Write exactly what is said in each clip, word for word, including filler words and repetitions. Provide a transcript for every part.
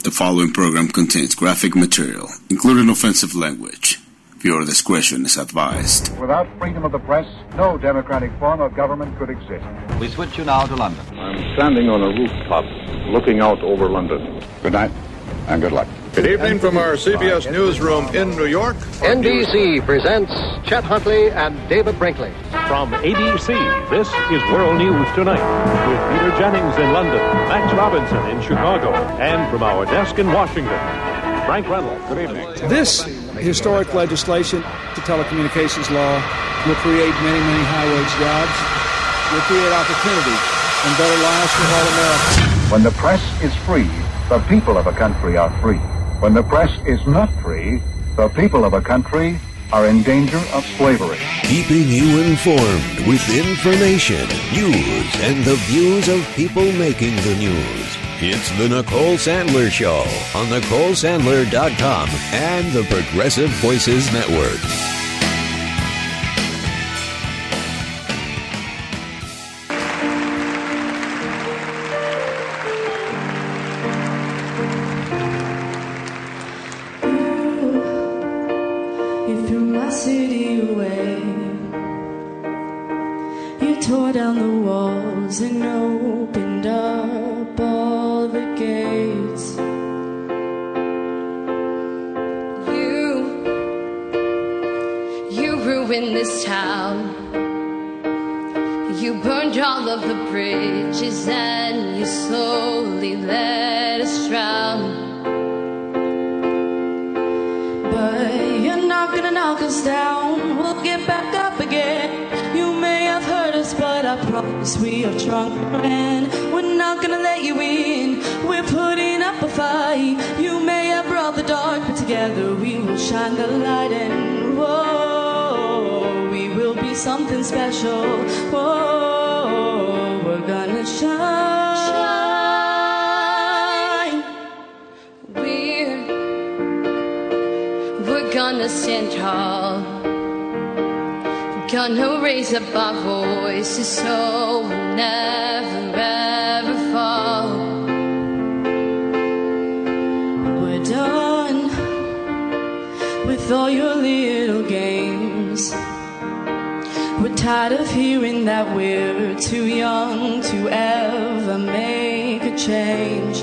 The following program contains graphic material, including offensive language. Viewer discretion is advised. Without freedom of the press, no democratic form of government could exist. We switch you now to London. I'm standing on a rooftop looking out over London. Good night and good luck. Good evening from our C B S newsroom in New York. N B C presents Chet Huntley and David Brinkley. From A B C, this is World News Tonight with Peter Jennings in London, Max Robinson in Chicago, and from our desk in Washington, Frank Reynolds. Good evening. This historic legislation, the telecommunications law, will create many, many high-wage jobs, will create opportunity and better lives for all Americans. When the press is free, the people of a country are free. When the press is not free, the people of a country are in danger of slavery. Keeping you informed with information, news, and the views of people making the news. It's the Nicole Sandler Show on Nicole Sandler dot com and the Progressive Voices Network. You threw my city away. You tore down the walls and opened up all the gates. You, you ruined this town. You burned all of the bridges and you slowly let us drown. But you're not gonna knock us down. We'll get back up again. You may have hurt us, but I promise we are stronger. And we're not gonna let you in. We're putting up a fight. You may have brought the dark, but together we will shine the light. And whoa, we will be something special. Whoa, we're gonna shine. Gonna stand tall, gonna raise up our voices so we'll never ever fall. We're done with all your little games. We're tired of hearing that we're too young to ever make a change.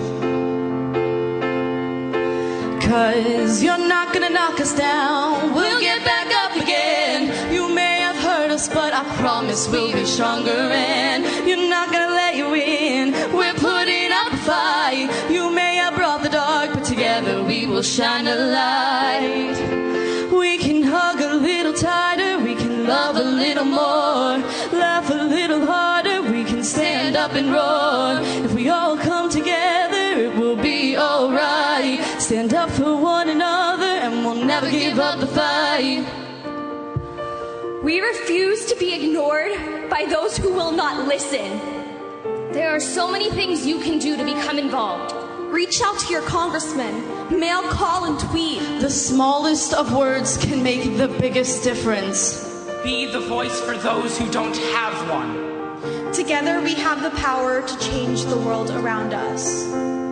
Cause you're not gonna knock us down. We'll get back up again. You may have hurt us, but I promise we'll be stronger. And you're not gonna let you in. We're putting up a fight. You may have brought the dark, but together we will shine a light. We can hug a little tighter. We can love a little more. Laugh a little harder. We can stand up and roar. If we all come together, it will be alright. Stand up for one another and we'll never give up the fight. We refuse to be ignored by those who will not listen. There are so many things you can do to become involved. Reach out to your congressman. Mail, call, and tweet. The smallest of words can make the biggest difference. Be the voice for those who don't have one. Together we have the power to change the world around us.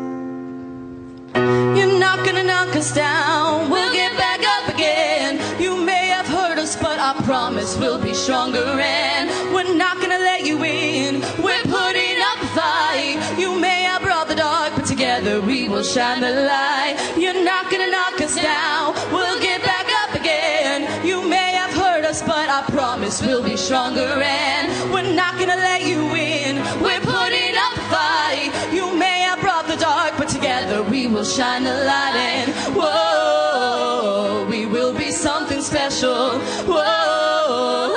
You're not gonna knock us down. We'll get back up again. You may have hurt us, but I promise we'll be stronger. And we're not gonna let you in. We're putting up a fight. You may have brought the dark, but together we will shine the light. You're not gonna knock us down. We'll get back up again. You may have hurt us, but I promise we'll be stronger. And we're not gonna let you in. We're putting up a fight. You may have brought the dark, but together we will shine the light. And whoa, we will be something special. Whoa,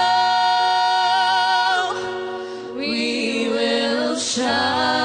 we will shine.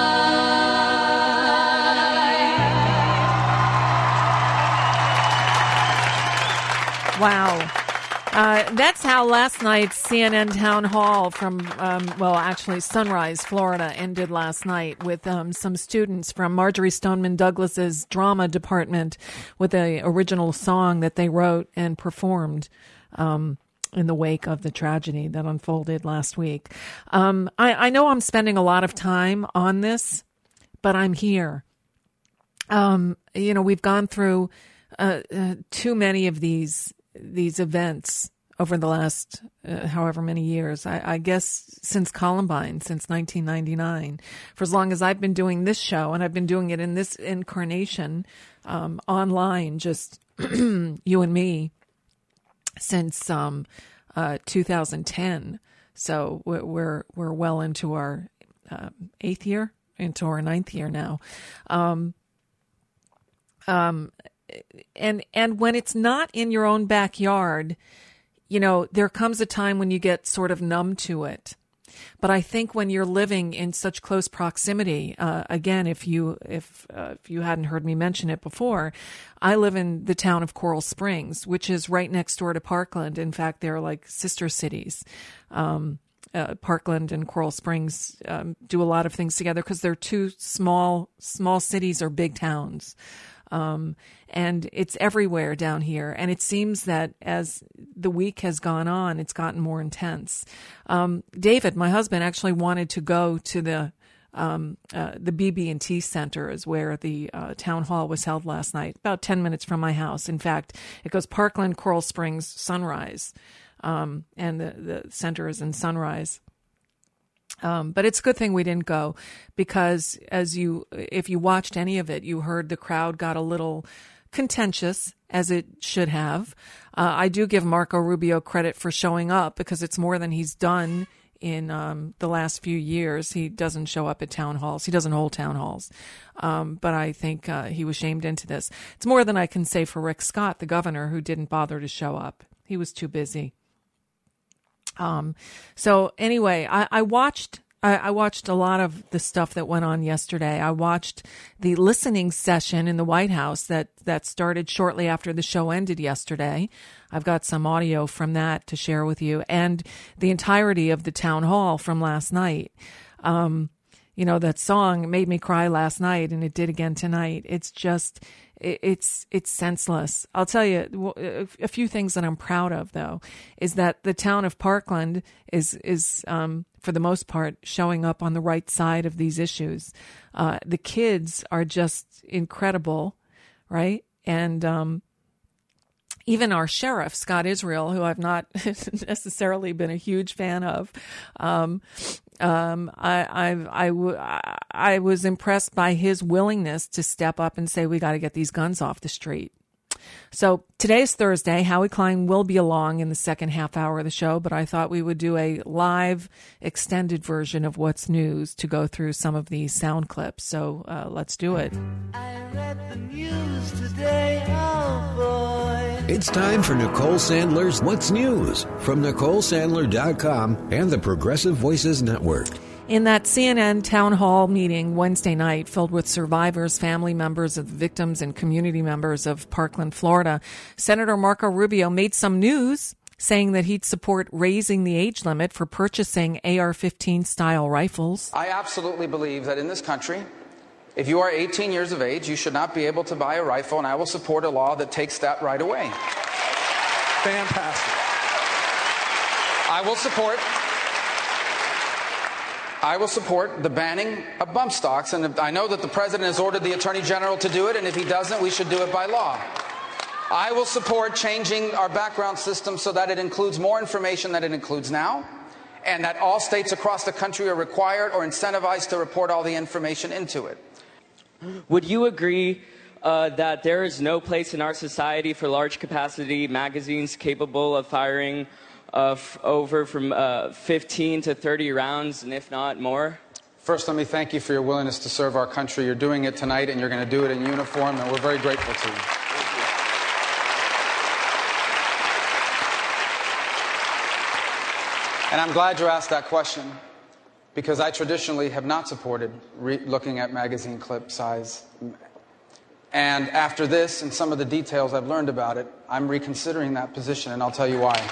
Wow. Uh, that's how last night's C N N Town Hall from, um, well, actually Sunrise, Florida, ended last night with um, some students from Marjorie Stoneman Douglas's drama department with an original song that they wrote and performed um, in the wake of the tragedy that unfolded last week. Um, I, I know I'm spending a lot of time on this, but I'm here. Um, you know, we've gone through uh, uh, too many of these these events over the last uh, however many years. I, I guess since Columbine, since nineteen ninety-nine, for as long as I've been doing this show, and I've been doing it in this incarnation um, online, just you and me, since um, uh, two thousand ten. So we're we're, we're well into our uh, eighth year, into our ninth year now. Um, um, and and when it's not in your own backyard, you know, there comes a time when you get sort of numb to it. But I think when you're living in such close proximity, uh, again, if you if uh, if you hadn't heard me mention it before, I live in the town of Coral Springs, which is right next door to Parkland. In fact, they're like sister cities. Um, uh, Parkland and Coral Springs um, do a lot of things together because they're two small small cities or big towns. Um, and it's everywhere down here. And it seems that as the week has gone on, it's gotten more intense. Um, David, my husband, actually wanted to go to the, um, uh, the B B and T Center is where the, uh, town hall was held last night, about ten minutes from my house. In fact, it goes Parkland, Coral Springs, Sunrise. Um, and the, the center is in Sunrise. Um, but it's a good thing we didn't go because as you, if you watched any of it, you heard the crowd got a little contentious, as it should have. Uh, I do give Marco Rubio credit for showing up because it's more than he's done in um, the last few years. He doesn't show up at town halls. He doesn't hold town halls. Um, but I think uh, he was shamed into this. It's more than I can say for Rick Scott, the governor, who didn't bother to show up. He was too busy. Um, so anyway, I, I watched, I, I watched a lot of the stuff that went on yesterday. I watched the listening session in the White House that, that started shortly after the show ended yesterday. I've got some audio from that to share with you and the entirety of the town hall from last night. Um, you know, that song made me cry last night and it did again tonight. It's just, It's it's senseless. I'll tell you a few things that I'm proud of, though, is that the town of Parkland is is um, for the most part showing up on the right side of these issues. Uh, the kids are just incredible, right? And um, even our sheriff, Scott Israel, who I've not necessarily been a huge fan of, um, um, I, I, I, w- I was impressed by his willingness to step up and say, we got to get these guns off the street. So today's Thursday. Howie Klein will be along in the second half hour of the show, but I thought we would do a live extended version of What's News to go through some of these sound clips. So uh, let's do it. I read the news today, oh boy. It's time for Nicole Sandler's What's News from Nicole Sandler dot com and the Progressive Voices Network. In that C N N town hall meeting Wednesday night filled with survivors, family members of the victims, and community members of Parkland, Florida, Senator Marco Rubio made some news saying that he'd support raising the age limit for purchasing A R fifteen style rifles. I absolutely believe that in this country, if you are eighteen years of age, you should not be able to buy a rifle, and I will support a law that takes that right away. Fantastic. I will support... I will support the banning of bump stocks, and I know that the President has ordered the Attorney General to do it, and if he doesn't, we should do it by law. I will support changing our background system so that it includes more information than it includes now, and that all states across the country are required or incentivized to report all the information into it. Would you agree uh, that there is no place in our society for large-capacity magazines capable of firing of over from uh, fifteen to thirty rounds, and if not more? First, let me thank you for your willingness to serve our country. You're doing it tonight, and you're going to do it in uniform, and we're very grateful to you. And I'm glad you asked that question, because I traditionally have not supported re- looking at magazine clip size. And after this and some of the details I've learned about it, I'm reconsidering that position, and I'll tell you why.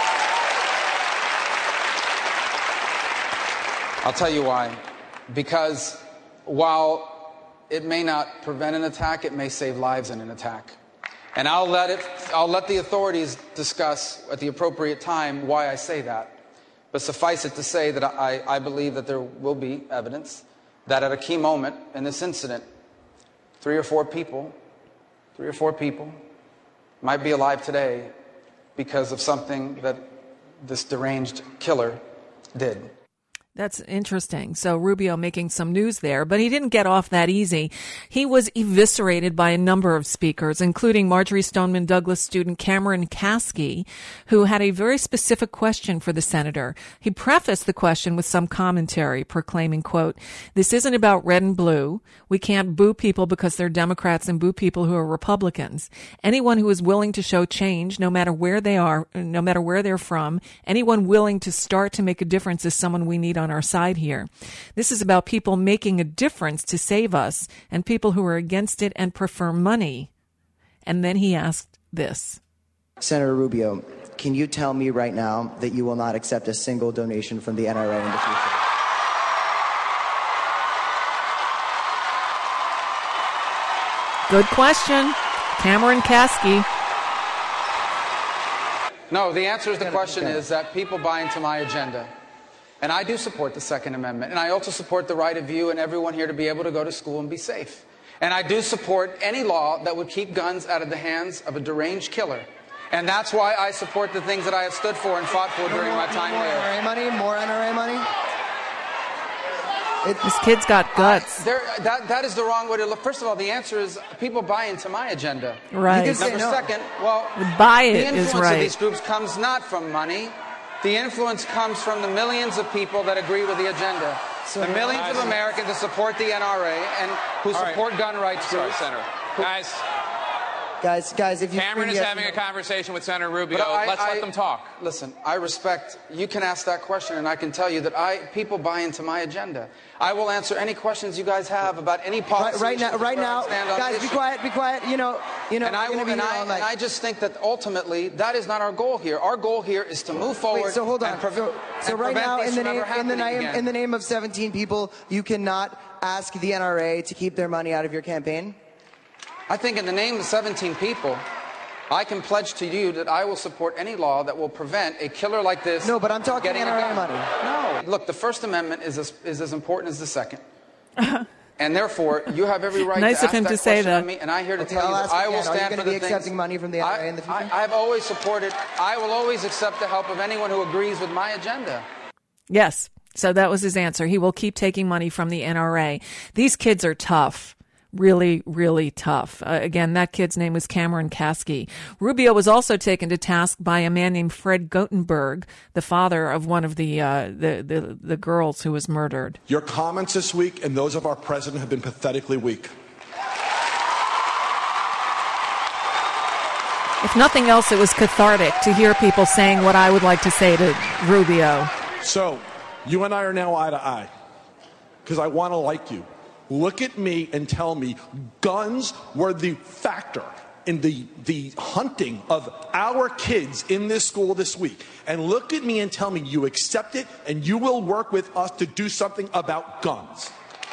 I'll tell you why. Because while it may not prevent an attack, it may save lives in an attack. And I'll let it, I'll let the authorities discuss at the appropriate time why I say that. But suffice it to say that I, I believe that there will be evidence that at a key moment in this incident, three or four people, three or four people might be alive today because of something that this deranged killer did. That's interesting. So Rubio making some news there, but he didn't get off that easy. He was eviscerated by a number of speakers, including Marjory Stoneman Douglas student Cameron Kasky, who had a very specific question for the senator. He prefaced the question with some commentary, proclaiming, quote, "This isn't about red and blue. We can't boo people because they're Democrats and boo people who are Republicans. Anyone who is willing to show change, no matter where they are, no matter where they're from, anyone willing to start to make a difference is someone we need on our side here. This is about people making a difference to save us and people who are against it and prefer money." And then he asked this. Senator Rubio, can you tell me right now that you will not accept a single donation from the N R A in the future? Good question. Cameron Kasky. No, the answer to the question is that people buy into my agenda. And I do support the Second Amendment. And I also support the right of you and everyone here to be able to go to school and be safe. And I do support any law that would keep guns out of the hands of a deranged killer. And that's why I support the things that I have stood for and fought for during my time more there. N R A money? More N R A money? It, this kid's got guts. I, there, that, that is the wrong way to look. First of all, the answer is people buy into my agenda. Right. You can Number no. second, well, buy it the influence is right. of these groups comes not from money. The influence comes from the millions of people that agree with the agenda. So the millions guys, of Americans that support the N R A and who support right. gun rights groups. Sorry, Senator. Guys. Guys, guys, if you Cameron is having a conversation with Senator Rubio. I, Let's I, let them talk. Listen, I respect, you can ask that question, and I can tell you that I people buy into my agenda. I will answer any questions you guys have about any policy. Right, right now, right now, guys, be quiet, be quiet. You know, you know. And I, will, and, I, and I just think that ultimately that is not our goal here. Our goal here is to move forward. Wait, so hold on. And pre- so, so and right now, in the name, in the name, again. in the name of seventeen people, you cannot ask the N R A to keep their money out of your campaign. I think in the name of seventeen people, I can pledge to you that I will support any law that will prevent a killer like this. No, but I'm talking getting N R A a gun. money. No. Look, the First Amendment is as, is as important as the Second. And therefore, you have every right nice to of him ask that to say question that. of me. And I'm here to okay, tell I'll you that I will again. stand Are you for going to the be things. accepting money from the N R A I, in the future? I, I've always supported. I will always accept the help of anyone who agrees with my agenda. Yes. So that was his answer. He will keep taking money from the N R A. These kids are tough. Really, really tough. Uh, again, that kid's name was Cameron Kasky. Rubio was also taken to task by a man named Fred Gothenberg, the father of one of the, uh, the, the, the girls who was murdered. Your comments this week and those of our president have been pathetically weak. If nothing else, it was cathartic to hear people saying what I would like to say to Rubio. So, you and I are now eye to eye, because I want to like you. Look at me and tell me guns were the factor in the, the hunting of our kids in this school this week. And look at me and tell me you accept it and you will work with us to do something about guns.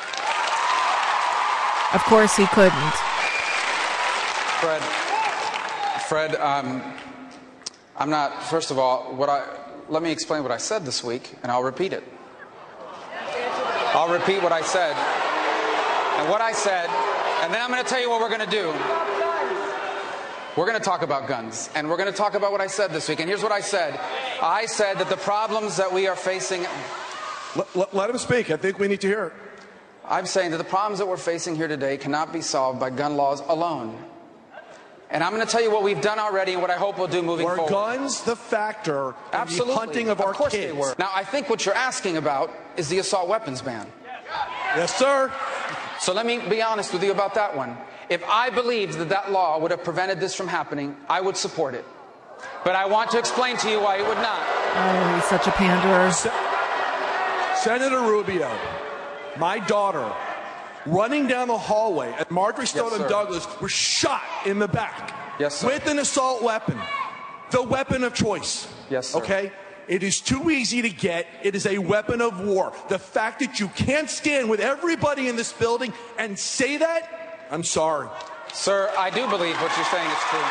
Of course he couldn't. Fred, Fred, um, I'm not, first of all, what I, let me explain what I said this week, and I'll repeat it. I'll repeat what I said. And what I said, and then I'm going to tell you what we're going to do. We're going to talk about guns, and we're going to talk about what I said this week. And here's what I said. I said that the problems that we are facing... Let, let, let him speak. I think we need to hear it. I'm saying that the problems that we're facing here today cannot be solved by gun laws alone. And I'm going to tell you what we've done already and what I hope we'll do moving were forward. Were guns the factor in Absolutely. the hunting of, of our course kids? They were. Now, I think what you're asking about is the assault weapons ban. Yes, sir. So let me be honest with you about that one. If I believed that that law would have prevented this from happening, I would support it. But I want to explain to you why it would not. Oh, he's such a panderer. Se- Senator Rubio, my daughter, running down the hallway at Marjory Stoneman yes, Douglas, was shot in the back yes, sir. with an assault weapon, the weapon of choice. Yes, sir. Okay? It is too easy to get. It is a weapon of war. The fact that you can't stand with everybody in this building and say that, I'm sorry. Sir, I do believe what you're saying is true.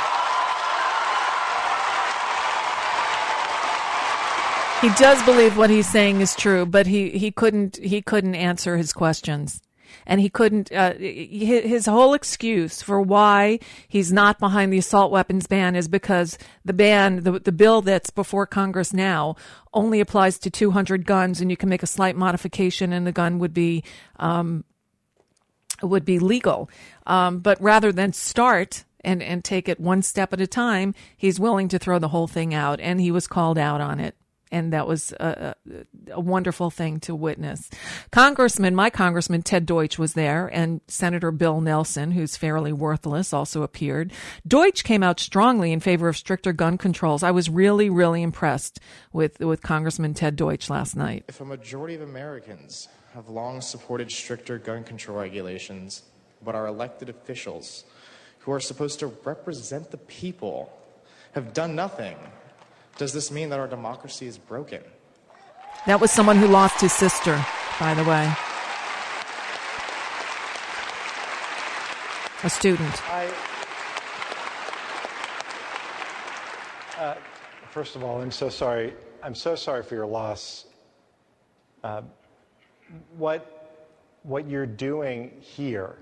He does believe what he's saying is true, but he, he couldn't he couldn't answer his questions. And he couldn't, uh, his whole excuse for why he's not behind the assault weapons ban is because the ban, the, the bill that's before Congress now only applies to two hundred guns, and you can make a slight modification and the gun would be, um, would be legal. Um, but rather than start and, and take it one step at a time, he's willing to throw the whole thing out, and he was called out on it. And that was a, a wonderful thing to witness. Congressman, my congressman, Ted Deutsch, was there, and Senator Bill Nelson, who's fairly worthless, also appeared. Deutsch came out strongly in favor of stricter gun controls. I was really, really impressed with, with Congressman Ted Deutsch last night. If a majority of Americans have long supported stricter gun control regulations, but our elected officials, who are supposed to represent the people, have done nothing, does this mean that our democracy is broken? That was someone who lost his sister, by the way. A student. I, uh, first of all, I'm so sorry. I'm so sorry for your loss. Uh, what, what you're doing here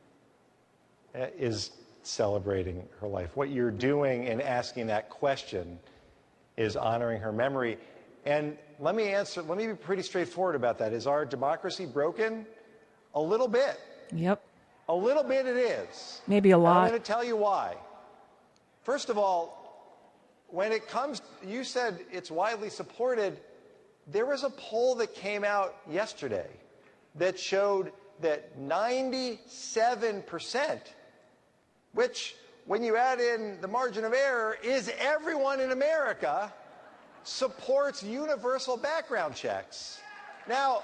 is celebrating her life. What you're doing in asking that question is honoring her memory. And let me answer, let me be pretty straightforward about that. Is our democracy broken? A little bit. Yep. A little bit it is. Maybe a lot. And I'm going to tell you why. First of all, when it comes, you said it's widely supported. There was a poll that came out yesterday that showed that ninety-seven percent, which, when you add in the margin of error, is everyone in America supports universal background checks. Now,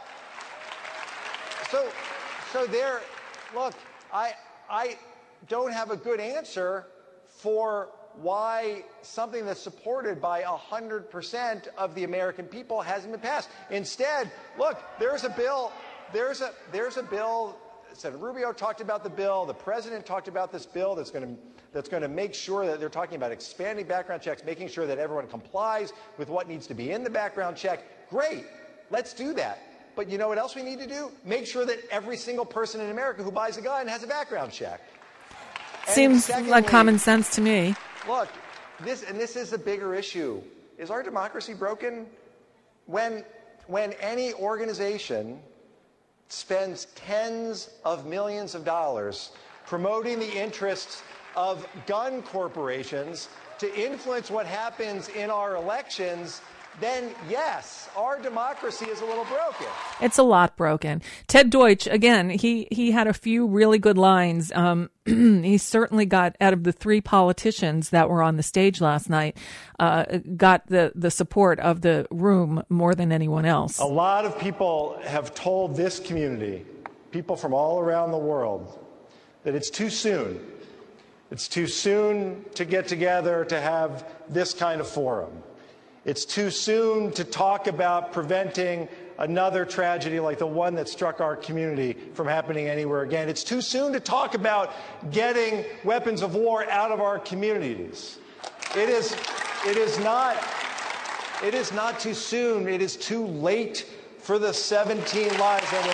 so, so there, look, I, I don't have a good answer for why something that's supported by one hundred percent of the American people hasn't been passed. Instead, look, there's a bill, there's a, there's a bill, Senator Rubio talked about the bill, the president talked about this bill that's going to that's going to make sure that they're talking about expanding background checks, making sure that everyone complies with what needs to be in the background check. Great, let's do that. But you know what else we need to do? Make sure that every single person in America who buys a gun has a background check. Seems secondly, like common sense to me. Look, this, and this is a bigger issue. Is our democracy broken? When, when any organization spends tens of millions of dollars promoting the interests of gun corporations to influence what happens in our elections, then yes, our democracy is a little broken. It's a lot broken. Ted Deutsch, again, he, he had a few really good lines. Um, he certainly got, out of the three politicians that were on the stage last night, uh, got the, the support of the room more than anyone else. A lot of people have told this community, people from all around the world, that it's too soon. It's too soon to get together to have this kind of forum. It's too soon to talk about preventing another tragedy like the one that struck our community from happening anywhere again. It's too soon to talk about getting weapons of war out of our communities. It is, it is not, it is not too soon. It is too late for the seventeen lives that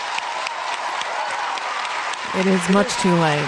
were lost. It is much too late.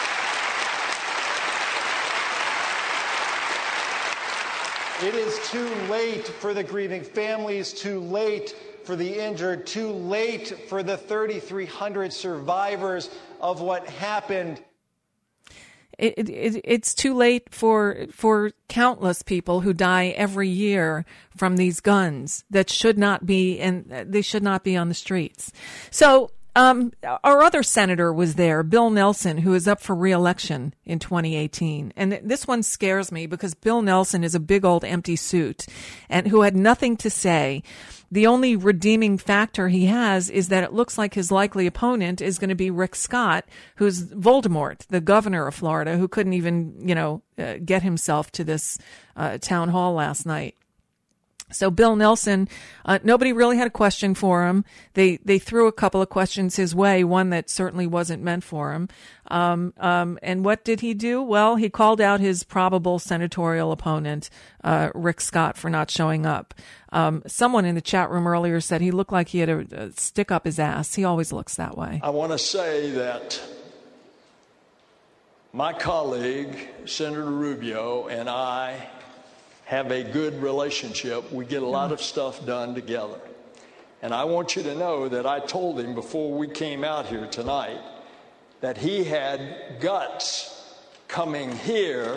It is too late for the grieving families, too late for the injured, too late for the thirty-three hundred survivors of what happened. It, it, it's too late for for countless people who die every year from these guns that should not be, and they should not be on the streets. So Um, our other senator was there, Bill Nelson, who is up for re-election in twenty eighteen. And this one scares me because Bill Nelson is a big old empty suit and who had nothing to say. The only redeeming factor he has is that it looks like his likely opponent is going to be Rick Scott, who's Voldemort, the governor of Florida, who couldn't even, you know, uh, get himself to this uh, town hall last night. So Bill Nelson, uh, nobody really had a question for him. They they threw a couple of questions his way, one that certainly wasn't meant for him. Um, um, and what did he do? Well, he called out his probable senatorial opponent, uh, Rick Scott, for not showing up. Um, someone in the chat room earlier said he looked like he had a, a stick up his ass. He always looks that way. I want to say that my colleague, Senator Rubio, and I have a good relationship. We get a lot of stuff done together. And I want you to know that I told him before we came out here tonight that he had guts coming here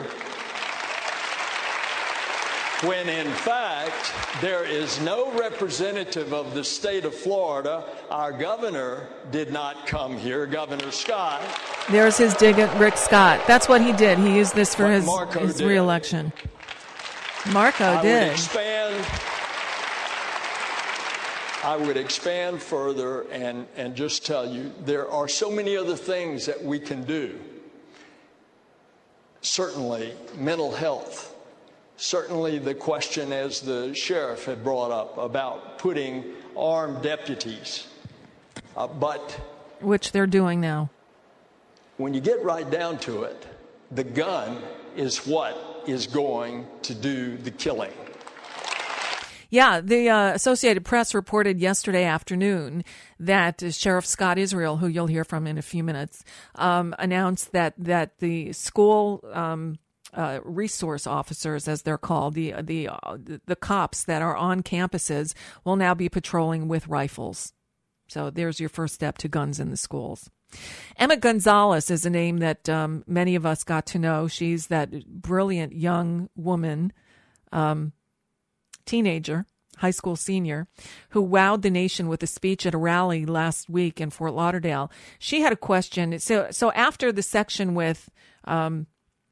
when in fact there is no representative of the state of Florida. Our governor did not come here, Governor Scott. There's his dig at Rick Scott. That's what he did. He used this for his, his re-election. Marco I did. Would expand, I would expand further and, and just tell you there are so many other things that we can do. Certainly mental health. Certainly the question, as the sheriff had brought up, about putting armed deputies. Uh, but which they're doing now. When you get right down to it, the gun is what is going to do the killing. Yeah, the uh, Associated Press reported yesterday afternoon that uh, Sheriff Scott Israel, who you'll hear from in a few minutes, um, announced that that the school um, uh, resource officers, as they're called, the the uh, the cops that are on campuses, will now be patrolling with rifles. So there's your first step to guns in the schools. Emma Gonzalez is a name that um, many of us got to know. She's that brilliant young woman, um, teenager, high school senior, who wowed the nation with a speech at a rally last week in Fort Lauderdale. She had a question. So, so after the section with um,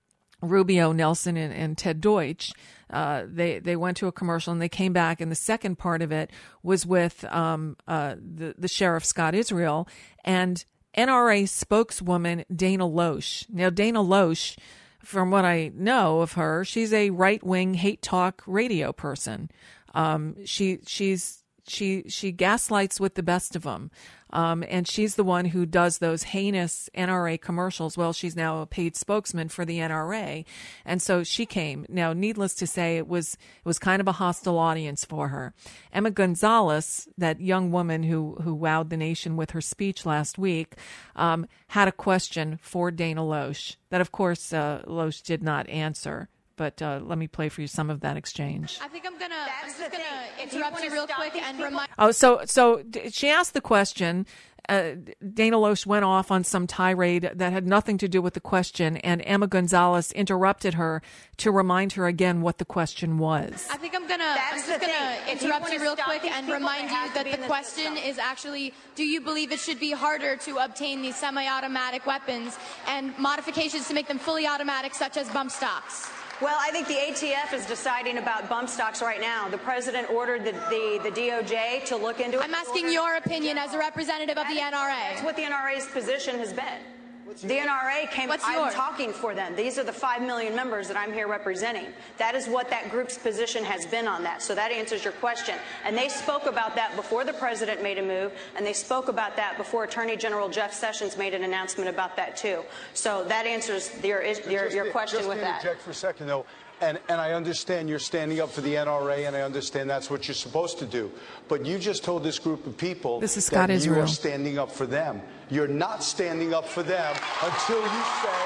Rubio, Nelson, and, and Ted Deutsch, uh, they they went to a commercial and they came back. And the second part of it was with um, uh, the the Sheriff Scott Israel and N R A spokeswoman Dana Loesch. Now, Dana Loesch, from what I know of her, she's a right-wing hate talk radio person. Um, she she's she she gaslights with the best of them, um, and she's the one who does those heinous N R A commercials. Well, she's now a paid spokesman for the N R A, and so she came. Now, needless to say, it was it was kind of a hostile audience for her. Emma Gonzalez, that young woman who who wowed the nation with her speech last week, um, had a question for Dana Loesch that, of course, uh, Loesch did not answer. But uh, let me play for you some of that exchange. I think I'm gonna, I'm just gonna interrupt you real quick and remind. Oh, so so she asked the question. Uh, Dana Loesch went off on some tirade that had nothing to do with the question, and Emma Gonzalez interrupted her to remind her again what the question was. I think I'm gonna, I'm just gonna interrupt you real quick and remind you that the question is actually, do you believe it should be harder to obtain these semi-automatic weapons and modifications to make them fully automatic, such as bump stocks? Well, I think the A T F is deciding about bump stocks right now. The president ordered the, the, the D O J to look into it. I'm asking your opinion as a representative of the N R A. That's what the N R A's position has been. The N R A came, What's I'm yours? talking for them. These are the five million members that I'm here representing. That is what that group's position has been on that. So that answers your question. And they spoke about that before the president made a move, and they spoke about that before Attorney General Jeff Sessions made an announcement about that too. So that answers your, your, your question just with that. Interject for a second, though. And, and I understand you're standing up for the N R A, and I understand that's what you're supposed to do. But you just told this group of people this is Scott that Israel. you are standing up for them. You're not standing up for them until you say,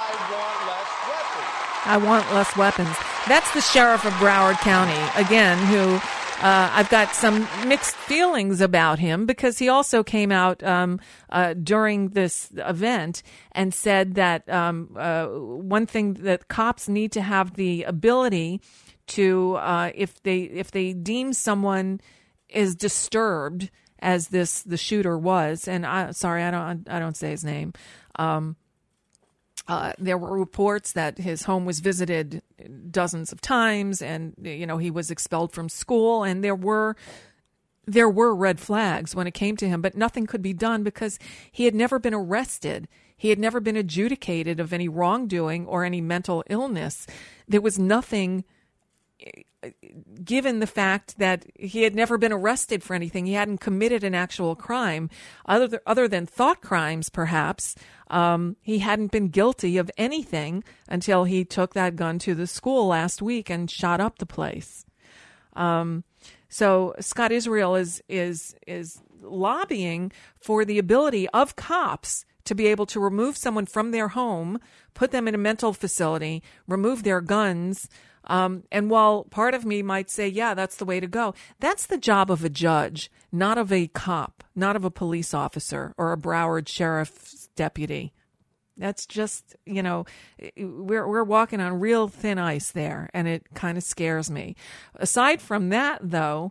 I want less weapons. I want less weapons. That's the sheriff of Broward County, again, who uh, I've got some mixed feelings about him because he also came out um, uh, during this event and said that um, uh, one thing that cops need to have the ability to, uh, if they if they deem someone is disturbed, as this the shooter was, and I sorry I don't I don't say his name. Um, Uh, there were reports that his home was visited dozens of times, and you know he was expelled from school, and there were there were red flags when it came to him, but nothing could be done because he had never been arrested. He had never been adjudicated of any wrongdoing or any mental illness. There was nothing given the fact that he had never been arrested for anything, he hadn't committed an actual crime, other th- other than thought crimes, perhaps. Um, he hadn't been guilty of anything until he took that gun to the school last week and shot up the place. Um, so Scott Israel is is is lobbying for the ability of cops to be able to remove someone from their home, put them in a mental facility, remove their guns. Um, and while part of me might say, yeah, that's the way to go, that's the job of a judge, not of a cop, not of a police officer or a Broward sheriff's deputy. That's just, you know, we're we're walking on real thin ice there, and it kind of scares me. Aside from that, though,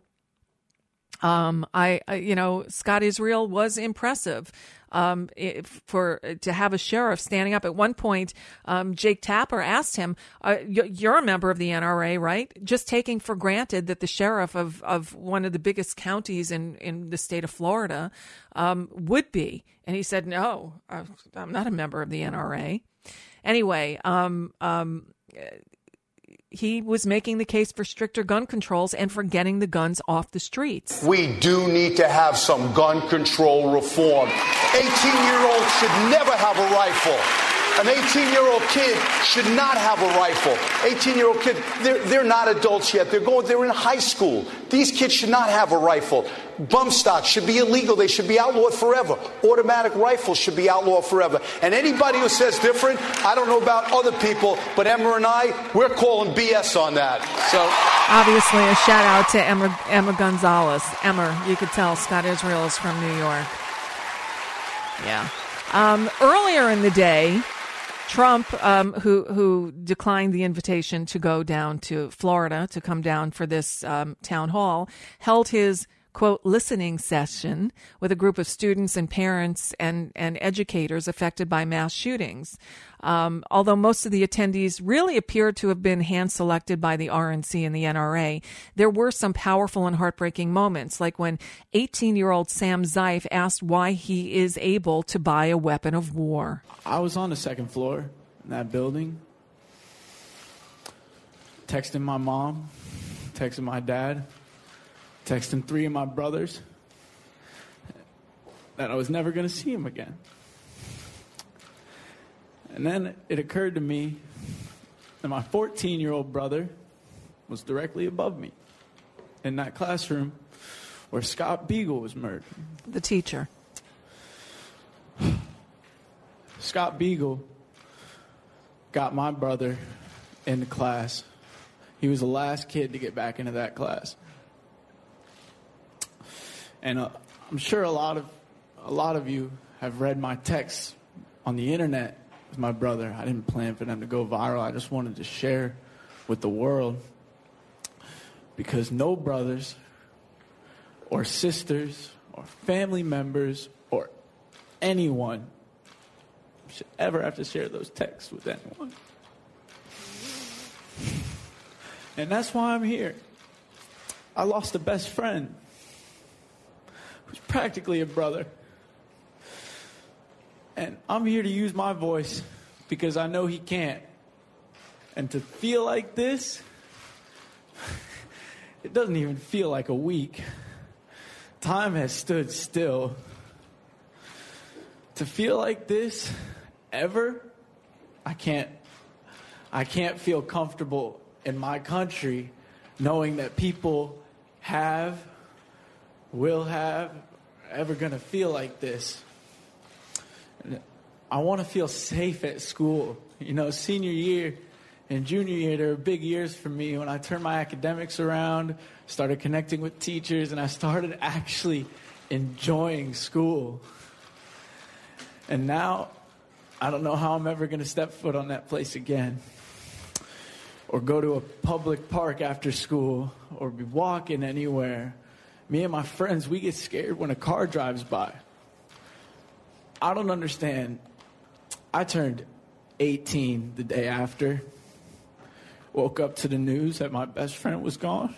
um, I, I you know, Scott Israel was impressive. Um, for to have a sheriff standing up. At one point, um, Jake Tapper asked him, uh, "You're a member of the N R A, right?" Just taking for granted that the sheriff of, of one of the biggest counties in, in the state of Florida um, would be, and he said, "No, I'm not a member of the N R A." Anyway, um, um, he was making the case for stricter gun controls and for getting the guns off the streets. We do need to have some gun control reform. eighteen-year-olds should never have a rifle. An eighteen-year-old kid should not have a rifle. eighteen-year-old kid, they're, they're not adults yet. They're going, they're in high school. These kids should not have a rifle. Bump stocks should be illegal. They should be outlawed forever. Automatic rifles should be outlawed forever. And anybody who says different, I don't know about other people, but Emma and I, we're calling B S on that. So obviously a shout out to Emma, Emma Gonzalez. Emma, you could tell Scott Israel is from New York. Yeah. Um, earlier in the day, Trump, um, who who declined the invitation to go down to Florida to come down for this um, town hall, held his, quote, listening session with a group of students and parents and, and educators affected by mass shootings. Um, although most of the attendees really appeared to have been hand-selected by the R N C and the N R A, there were some powerful and heartbreaking moments, like when eighteen-year-old Sam Zeif asked why he is able to buy a weapon of war. I was on the second floor in that building, texting my mom, texting my dad, texting three of my brothers that I was never going to see him again. And then it occurred to me that my fourteen-year-old brother was directly above me in that classroom where Scott Beagle was murdered. The teacher. Scott Beagle got my brother into class. He was the last kid to get back into that class. And uh, I'm sure a lot of a lot of you have read my texts on the internet with my brother. I didn't plan for them to go viral. I just wanted to share with the world, because no brothers or sisters or family members or anyone should ever have to share those texts with anyone. And that's why I'm here. I lost a best friend who's practically a brother. And I'm here to use my voice because I know he can't. And to feel like this, it doesn't even feel like a week. Time has stood still. To feel like this ever, I can't I can't feel comfortable in my country knowing that people have, will have, ever gonna feel like this. I want to feel safe at school. You know, senior year and junior year, they were big years for me when I turned my academics around, started connecting with teachers, and I started actually enjoying school. And now, I don't know how I'm ever going to step foot on that place again, or go to a public park after school, or be walking anywhere. Me and my friends, we get scared when a car drives by. I don't understand. I turned eighteen the day after. Woke up to the news that my best friend was gone.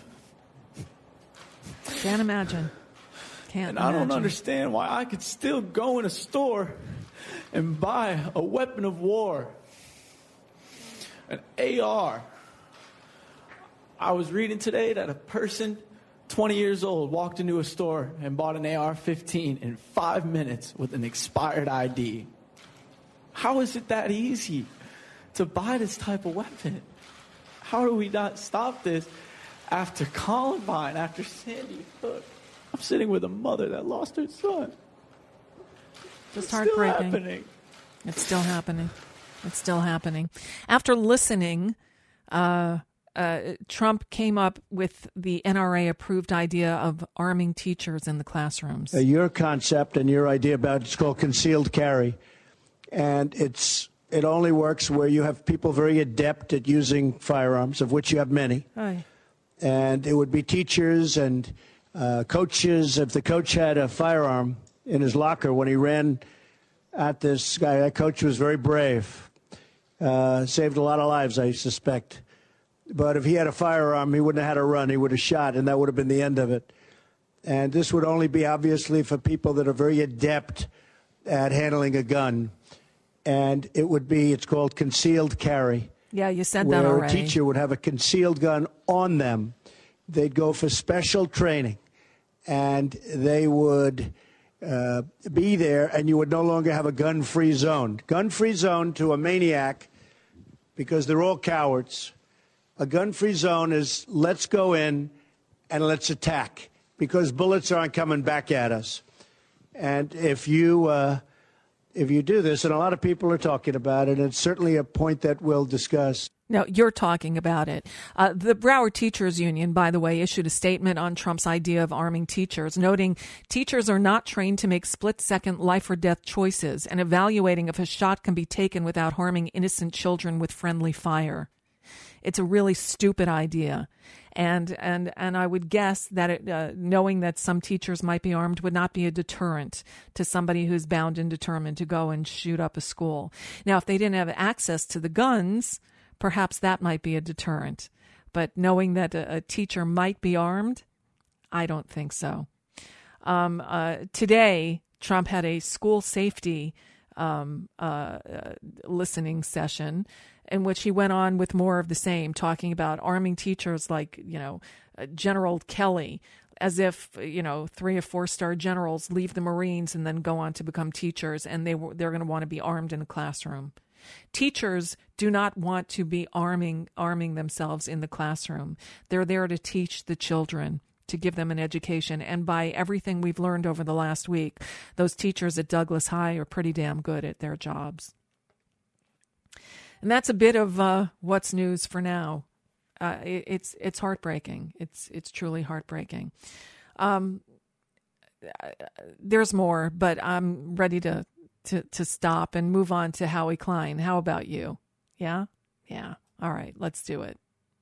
Can't imagine. Can't and imagine. I don't understand why I could still go in a store and buy a weapon of war, an A R. I was reading today that a person twenty years old walked into a store and bought an A R fifteen in five minutes with an expired I D. How is it that easy to buy this type of weapon? How do we not stop this after Columbine, after Sandy Hook? I'm sitting with a mother that lost her son. Just It's heartbreaking. still happening. It's still happening. It's still happening. After listening, uh, uh, Trump came up with the N R A-approved idea of arming teachers in the classrooms. Uh, your concept and your idea about it's called concealed carry, and it's it only works where you have people very adept at using firearms, of which you have many. Aye. And it would be teachers and uh, coaches. If the coach had a firearm in his locker when he ran at this guy, that coach was very brave. Uh, saved a lot of lives, I suspect. But if he had a firearm, he wouldn't have had to run. He would have shot, and that would have been the end of it. And this would only be, obviously, for people that are very adept at handling a gun. And it would be, it's called concealed carry. Yeah, you said where that already. a teacher would have a concealed gun on them. They'd go for special training, and they would uh, be there, and you would no longer have a gun-free zone. Gun-free zone to a maniac, because they're all cowards. A gun-free zone is let's go in and let's attack, because bullets aren't coming back at us. And if you uh, if you do this, and a lot of people are talking about it, and it's certainly a point that we'll discuss. No, you're talking about it. Uh, the Broward Teachers Union, by the way, issued a statement on Trump's idea of arming teachers, noting teachers are not trained to make split-second life-or-death choices, and evaluating if a shot can be taken without harming innocent children with friendly fire. It's a really stupid idea. And and and I would guess that it, uh, knowing that some teachers might be armed would not be a deterrent to somebody who's bound and determined to go and shoot up a school. Now, if they didn't have access to the guns, perhaps that might be a deterrent. But knowing that a, a teacher might be armed, I don't think so. Um, uh, today, Trump had a school safety um, uh, uh, listening session in which he went on with more of the same, talking about arming teachers like, you know, uh, General Kelly, as if, you know, three or four-star generals leave the Marines and then go on to become teachers, and they w- they're going to want to be armed in the classroom. Teachers do not want to be arming arming themselves in the classroom. They're there to teach the children, to give them an education. And by everything we've learned over the last week, those teachers at Douglas High are pretty damn good at their jobs. And that's a bit of uh, what's news for now. Uh, it, it's it's heartbreaking. It's it's truly heartbreaking. Um, there's more, but I'm ready to, to to stop and move on to Howie Klein. How about you? Yeah? Yeah. All right, let's do it.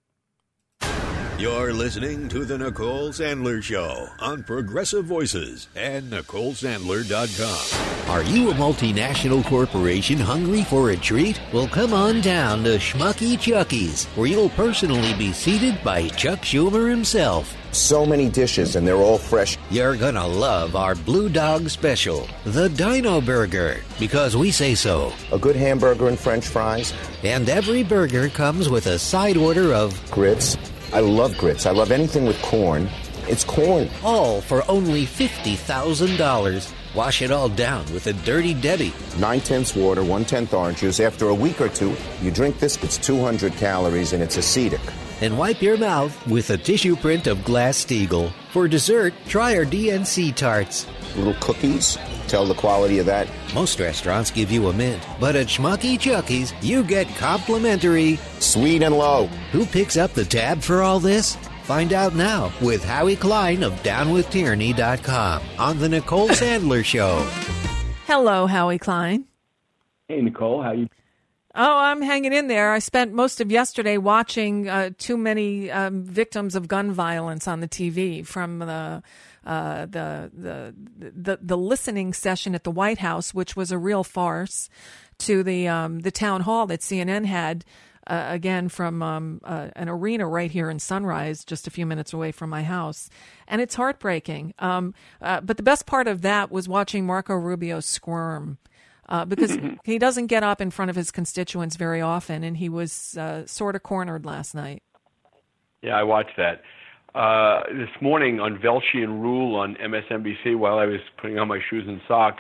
You're listening to The Nicole Sandler Show on Progressive Voices and Nicole Sandler dot com. Are you a multinational corporation hungry for a treat? Well, come on down to Schmucky Chucky's, where you'll personally be seated by Chuck Schumer himself. So many dishes, and they're all fresh. You're gonna love our Blue Dog Special, the Dino Burger, because we say so. A good hamburger and French fries. And every burger comes with a side order of grits. I love grits. I love anything with corn. It's corn. All for only fifty thousand dollars. Wash it all down with a Dirty Debbie. Nine-tenths water, one-tenth orange juice. After a week or two, you drink this, it's two hundred calories, and it's acidic. And wipe your mouth with a tissue print of Glass-Steagall. For dessert, try our D N C tarts. Little cookies. Tell the quality of that. Most restaurants give you a mint, but at Schmucky Chucky's, you get complimentary sweet and low. Who picks up the tab for all this? Find out now with Howie Klein of down with tyranny dot com on The Nicole Sandler Show. Hello, Howie Klein. Hey, Nicole. How you? Oh, I'm hanging in there. I spent most of yesterday watching uh, too many um, victims of gun violence on the T V, from the, uh, the the the the listening session at the White House, which was a real farce, to the um, the town hall that C N N had. Uh, again, from um, uh, an arena right here in Sunrise, just a few minutes away from my house. And it's heartbreaking. Um, uh, but the best part of that was watching Marco Rubio squirm, uh, because he doesn't get up in front of his constituents very often, and he was uh, sort of cornered last night. Yeah, I watched that. Uh, this morning on Velshi and Rule on M S N B C while I was putting on my shoes and socks,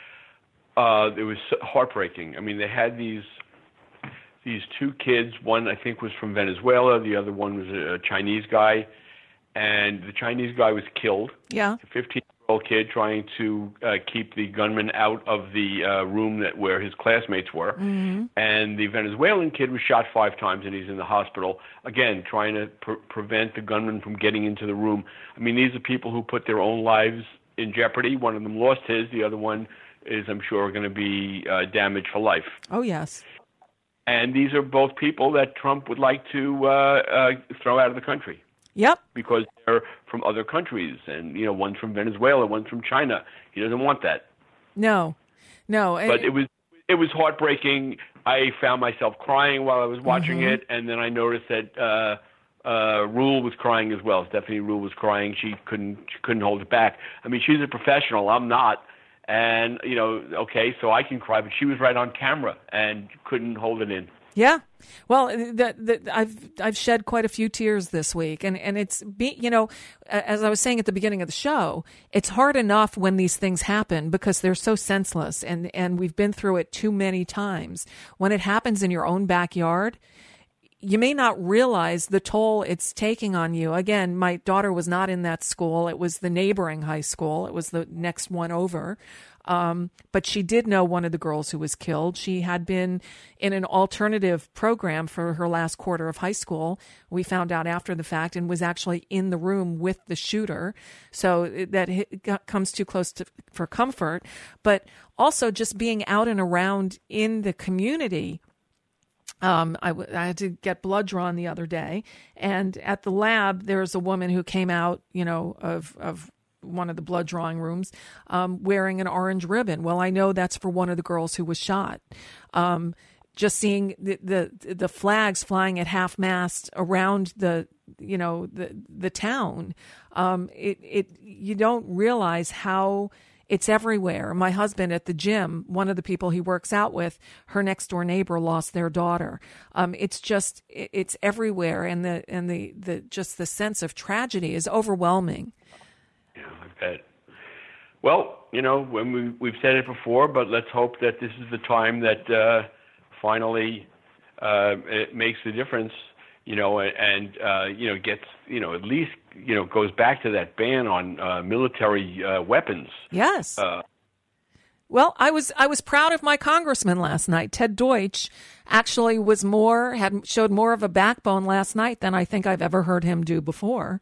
uh, it was heartbreaking. I mean, they had these these two kids. One, I think, was from Venezuela. The other one was a Chinese guy. And the Chinese guy was killed. Yeah. A fifteen-year-old kid trying to uh, keep the gunman out of the uh, room that where his classmates were. Mm-hmm. And the Venezuelan kid was shot five times, and he's in the hospital, again, trying to pre- prevent the gunman from getting into the room. I mean, these are people who put their own lives in jeopardy. One of them lost his. The other one is, I'm sure, going to be uh, damaged for life. Oh, yes. And these are both people that Trump would like to uh, uh, throw out of the country. Yep. Because they're from other countries, and, you know, one's from Venezuela, one's from China. He doesn't want that. No, no. But it was it was heartbreaking. I found myself crying while I was watching Mm-hmm. it, and then I noticed that uh, uh, Rule was crying as well. Stephanie Rule was crying. She couldn't she couldn't hold it back. I mean, she's a professional. I'm not. And, you know, okay, so I can cry, but she was right on camera and couldn't hold it in. Yeah, well, the, the, I've I've shed quite a few tears this week, and and it's be, you know, as I was saying at the beginning of the show, it's hard enough when these things happen because they're so senseless, and and we've been through it too many times. When it happens in your own backyard, you may not realize the toll it's taking on you. Again, my daughter was not in that school; it was the neighboring high school. It was the next one over. Um, but she did know one of the girls who was killed. She had been in an alternative program for her last quarter of high school. We found out after the fact, and was actually in the room with the shooter. So that it comes too close to, for comfort, but also just being out and around in the community. Um, I, w- I had to get blood drawn the other day, and at the lab, there's a woman who came out, you know, of, of, one of the blood drawing rooms, um, wearing an orange ribbon. Well, I know that's for one of the girls who was shot. Um, just seeing the, the, the flags flying at half mast around the, you know, the, the town. Um, it, it, you don't realize how it's everywhere. My husband at the gym, one of the people he works out with, her next door neighbor lost their daughter. Um, it's just, it's everywhere. And the, and the, the, just the sense of tragedy is overwhelming. Bet. Well, you know, when we, we've said it before, but let's hope that this is the time that uh, finally uh, it makes the difference, you know, and, uh, you know, gets, you know, at least, you know, goes back to that ban on uh, military uh, weapons. Yes. Uh, well, I was I was proud of my congressman last night. Ted Deutsch actually was more, had showed more of a backbone last night than I think I've ever heard him do before.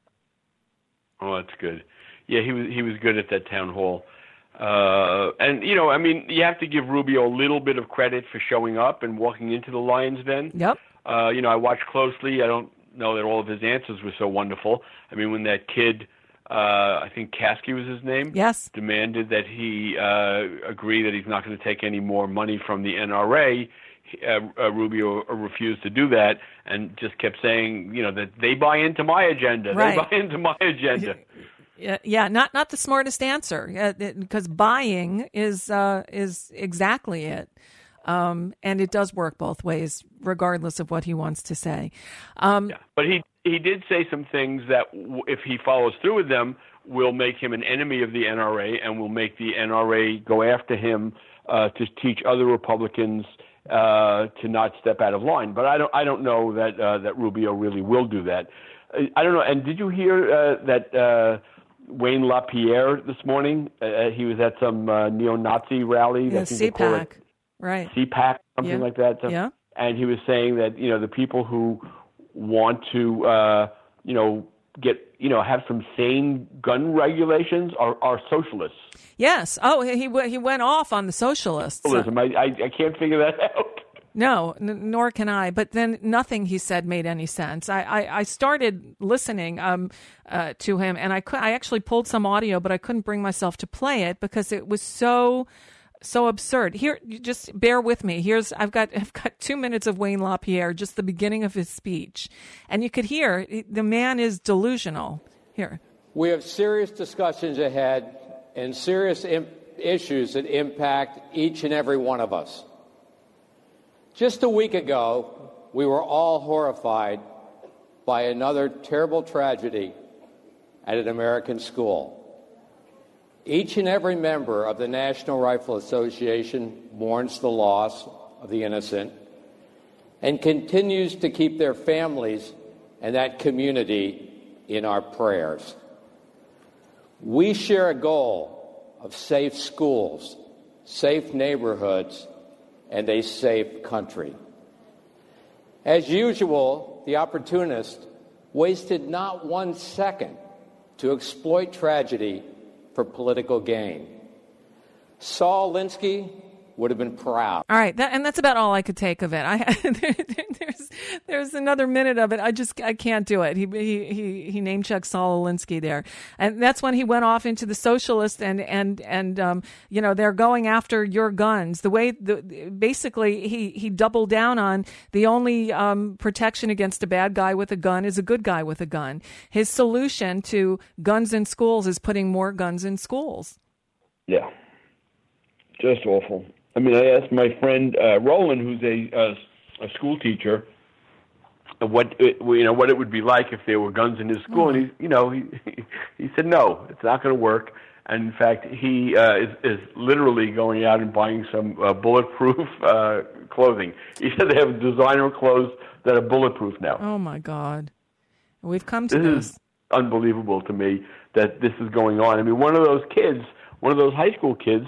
Oh, that's good. Yeah, he was he was good at that town hall, uh, and you know, I mean, you have to give Rubio a little bit of credit for showing up and walking into the Lions Den. Yep. Uh, you know, I watched closely. I don't know that all of his answers were so wonderful. I mean, when that kid, uh, I think Kasky was his name, yes, demanded that he uh, agree that he's not going to take any more money from the N R A. Uh, uh, Rubio refused to do that and just kept saying, you know, that they buy into my agenda. Right. They buy into my agenda. Yeah, yeah, not not the smartest answer, because uh, buying is uh, is exactly it, um, and it does work both ways, regardless of what he wants to say. Um, yeah, but he he did say some things that, w- if he follows through with them, will make him an enemy of the N R A and will make the N R A go after him uh, to teach other Republicans uh, to not step out of line. But I don't I don't know that uh, that Rubio really will do that. I don't know. And did you hear uh, that? Uh, Wayne LaPierre this morning, uh, he was at some uh, neo-Nazi rally. Yeah, C PAC, right. C PAC, something yeah. like that. So, yeah. And he was saying that, you know, the people who want to, uh, you know, get, you know, have some sane gun regulations are, are socialists. Yes. Oh, he he went off on the socialists. Socialism. I, I, I can't figure that out. No, n- nor can I. But then nothing he said made any sense. I, I, I started listening um, uh, to him, and I could, I actually pulled some audio, but I couldn't bring myself to play it because it was so so absurd. Here, just bear with me. Here's I've got I've got two minutes of Wayne LaPierre, just the beginning of his speech, and you could hear the man is delusional. Here, we have serious discussions ahead and serious im- issues that impact each and every one of us. Just a week ago, we were all horrified by another terrible tragedy at an American school. Each and every member of the National Rifle Association mourns the loss of the innocent and continues to keep their families and that community in our prayers. We share a goal of safe schools, safe neighborhoods, and a safe country. As usual, the opportunist wasted not one second to exploit tragedy for political gain. Saul Alinsky would have been proud. All right, that, and that's about all I could take of it. I there, there's there's another minute of it. I just I can't do it. He he he, he name checked Saul Alinsky there, and that's when he went off into the socialist and and and um you know they're going after your guns. The way the basically he he doubled down on the only um protection against a bad guy with a gun is a good guy with a gun. His solution to guns in schools is putting more guns in schools. Yeah, just awful. I mean, I asked my friend uh, Roland, who's a uh, a school teacher, what it, you know what it would be like if there were guns in his school, mm-hmm. and he, you know, he he said no, it's not going to work. And in fact, he uh, is is literally going out and buying some uh, bulletproof uh, clothing. He said they have designer clothes that are bulletproof now. Oh my God, we've come to this. This is unbelievable to me that this is going on. I mean, one of those kids, one of those high school kids.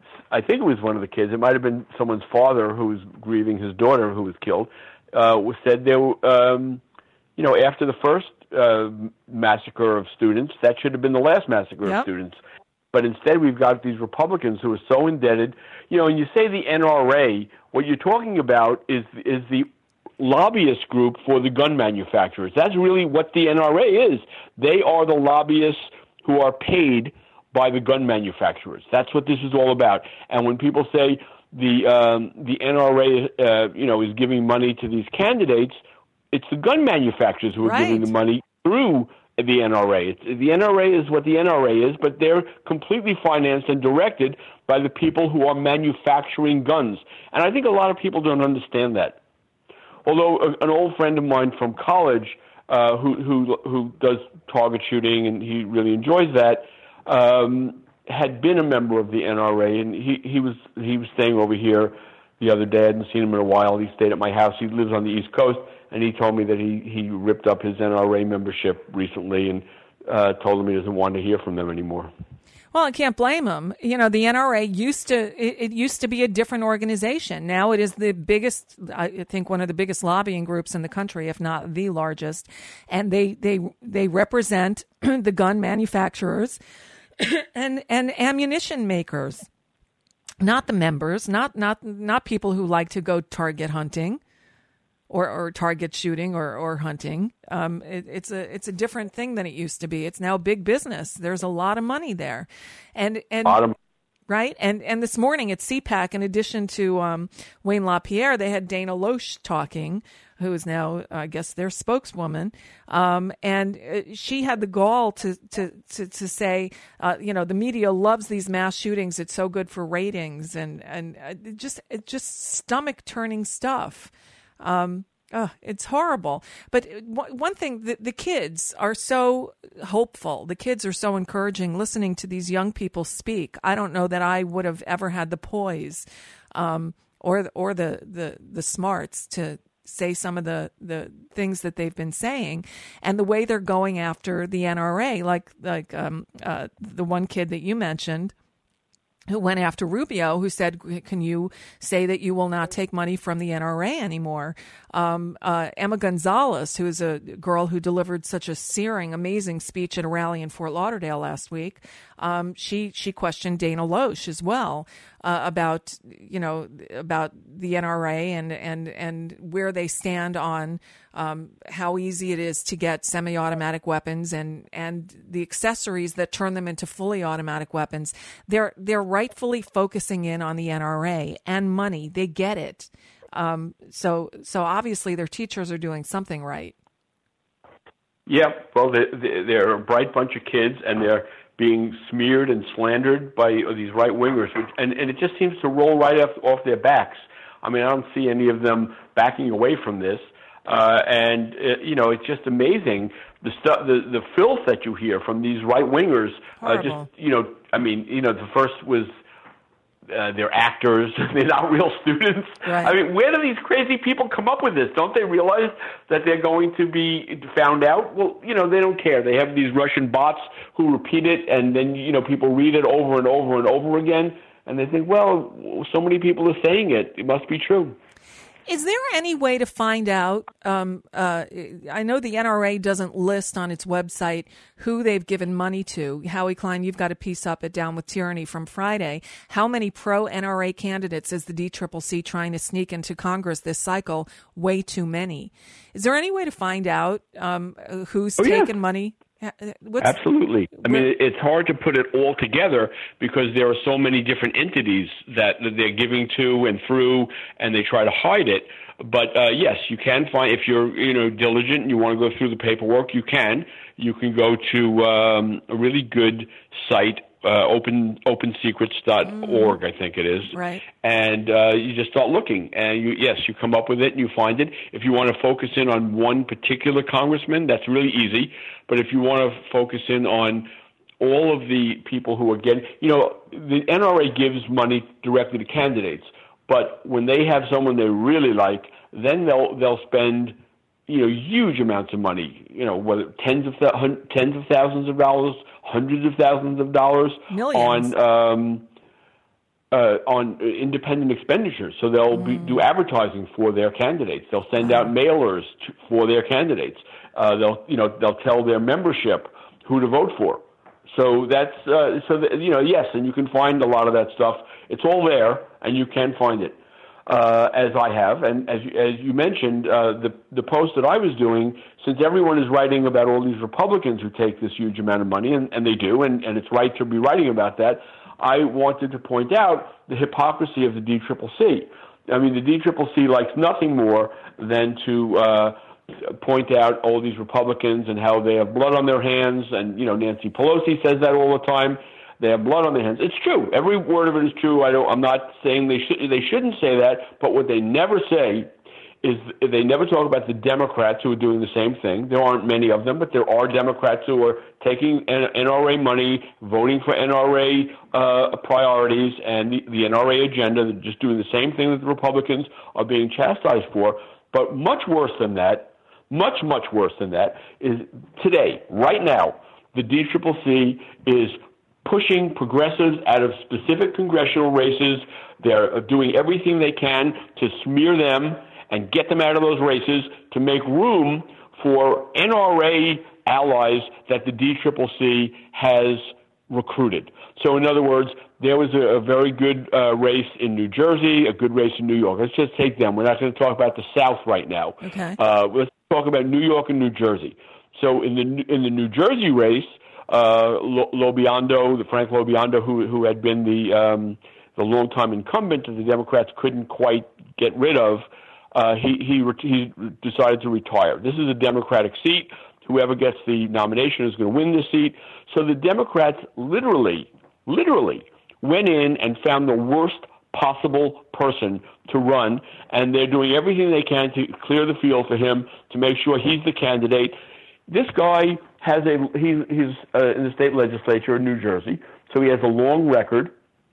I think it was one of the kids. It might have been someone's father who was grieving his daughter who was killed. Uh, said there, um, you know, after the first uh, massacre of students, that should have been the last massacre yep. of students. But instead, we've got these Republicans who are so indebted. You know, and you say the N R A. What you're talking about is is the lobbyist group for the gun manufacturers. That's really what the N R A is. They are the lobbyists who are paid by the gun manufacturers. That's what this is all about. And when people say the um, the N R A, uh, you know, is giving money to these candidates, it's the gun manufacturers who are right. giving the money through the N R A. It's, the N R A is what the N R A is, but they're completely financed and directed by the people who are manufacturing guns. And I think a lot of people don't understand that. Although a, an old friend of mine from college uh, who who who does target shooting and he really enjoys that. Um, had been a member of the N R A, and he, he was he was staying over here the other day. I hadn't seen him in a while. He stayed at my house. He lives on the East Coast, and he told me that he, he ripped up his N R A membership recently and uh, told him he doesn't want to hear from them anymore. Well, I can't blame him. You know, the N R A used to it, it used to be a different organization. Now it is the biggest, I think, one of the biggest lobbying groups in the country, if not the largest, and they they they represent the gun manufacturers. and and ammunition makers, not the members, not not not people who like to go target hunting, or, or target shooting or or hunting. Um, it, it's a it's a different thing than it used to be. It's now big business. There's a lot of money there, and and Bottom. right and and this morning at C PAC, in addition to um, Wayne LaPierre, they had Dana Loesch talking, who is now, I guess, their spokeswoman, um, and she had the gall to to to, to say, uh, you know, the media loves these mass shootings. It's so good for ratings, and and it just it just stomach turning stuff. Um, oh, it's horrible. But one thing, the, the kids are so hopeful. The kids are so encouraging. Listening to these young people speak, I don't know that I would have ever had the poise, um, or or the the the smarts to say some of the, the things that they've been saying, and the way they're going after the N R A, like like um, uh, the one kid that you mentioned who went after Rubio, who said, can you say that you will not take money from the N R A anymore? Um, uh, Emma Gonzalez, who is a girl who delivered such a searing, amazing speech at a rally in Fort Lauderdale last week, um, she she questioned Dana Loesch as well uh, about, you know, about the N R A and, and, and where they stand on um, how easy it is to get semi-automatic weapons and, and the accessories that turn them into fully automatic weapons. They're they're rightfully focusing in on the N R A and money. They get it. Um, so so obviously their teachers are doing something right. Yeah, well, they, they're a bright bunch of kids, and they're being smeared and slandered by these right-wingers, and, and it just seems to roll right off, off their backs. I mean, I don't see any of them backing away from this. Uh, and, uh, you know, it's just amazing the stuff, the, the filth that you hear from these right-wingers. Uh, just, you know, I mean, you know, the first was uh, they're actors. They're not real students. Right. I mean, where do these crazy people come up with this? Don't they realize that they're going to be found out? Well, you know, they don't care. They have these Russian bots who repeat it, and then, you know, people read it over and over and over again, and they think, well, so many people are saying it. It must be true. Is there any way to find out? Um, uh, I know the N R A doesn't list on its website who they've given money to. Howie Klein, you've got a piece up at Down with Tyranny from Friday. How many pro-N R A candidates is the D C C C trying to sneak into Congress this cycle? Way too many. Is there any way to find out um, who's oh, taken yeah. money? What's, Absolutely. I mean, it's hard to put it all together because there are so many different entities that, that they're giving to and through, and they try to hide it. But uh, yes, you can find, if you're you know diligent and you want to go through the paperwork, you can. You can go to um, a really good site, uh, open open secrets dot org, mm. I think it is. Right. And uh, you just start looking, and you, yes, you come up with it and you find it. If you want to focus in on one particular congressman, that's really easy. But if you want to focus in on all of the people who are getting, you know, the N R A gives money directly to candidates. But when they have someone they really like, then they'll they'll spend, you know, huge amounts of money. You know, whether tens of th- tens of thousands of dollars, hundreds of thousands of dollars Millions. on um, uh, on independent expenditures. So they'll mm. be, do advertising for their candidates. They'll send out mailers to, for their candidates. Uh, they'll you know they'll tell their membership who to vote for. So that's uh, so that, you know yes, and you can find a lot of that stuff. It's all there, and you can find it, uh, as I have. And as you, as you mentioned, uh, the the post that I was doing, since everyone is writing about all these Republicans who take this huge amount of money, and, and they do, and, and it's right to be writing about that, I wanted to point out the hypocrisy of the D C C C. I mean, the D C C C likes nothing more than to uh, point out all these Republicans and how they have blood on their hands, and, you know, Nancy Pelosi says that all the time. They have blood on their hands. It's true. Every word of it is true. I don't, I'm not saying they should, they shouldn't say that, but what they never say is they never talk about the Democrats who are doing the same thing. There aren't many of them, but there are Democrats who are taking N R A money, voting for N R A uh, priorities and the, the N R A agenda. They're just doing the same thing that the Republicans are being chastised for. But much worse than that, much, much worse than that, is today, right now, the D C C C is pushing progressives out of specific congressional races. They're doing everything they can to smear them and get them out of those races to make room for N R A allies that the D C C C has recruited. So in other words, there was a, a very good uh, race in New Jersey, a good race in New York. Let's just take them. We're not going to talk about the South right now. Okay. Uh, let's talk about New York and New Jersey. So in the in the New Jersey race, Uh, Lobiondo, the Frank Lobiondo, who who had been the um, the longtime incumbent that the Democrats couldn't quite get rid of, uh, he he re- he decided to retire. This is a Democratic seat. Whoever gets the nomination is going to win this seat. So the Democrats literally, literally went in and found the worst possible person to run, and they're doing everything they can to clear the field for him to make sure he's the candidate. This guy has a he, he's uh, in the state legislature in New Jersey, so he has a long record